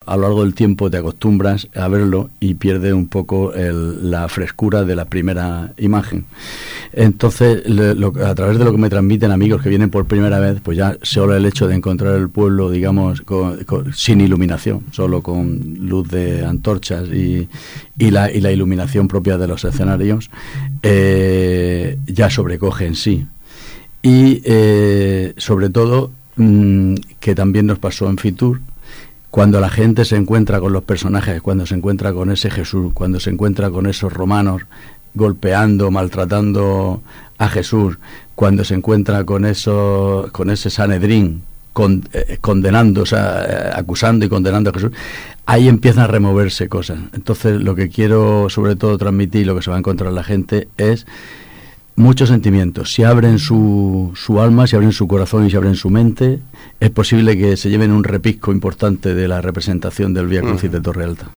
a lo largo del tiempo te acostumbras a verlo y pierde un poco la frescura de la primera imagen. Entonces, a través de lo que me transmiten amigos que vienen por primera vez, pues ya solo el hecho de encontrar el pueblo, digamos, sin iluminación, solo con luz de antorchas y la iluminación propia de los escenarios, ya sobrecoge en sí. Y sobre todo, que también nos pasó en Fitur, cuando la gente se encuentra con los personajes, cuando se encuentra con ese Jesús, cuando se encuentra con esos romanos golpeando, maltratando a Jesús, cuando se encuentra con ese Sanedrín condenando, o sea, acusando y condenando a Jesús, ahí empiezan a removerse cosas. Entonces, lo que quiero sobre todo transmitir, lo que se va a encontrar la gente, es muchos sentimientos. Si abren su alma, si abren su corazón y si abren su mente, es posible que se lleven un repisco importante de la representación del Vía Crucis de Torre Alta.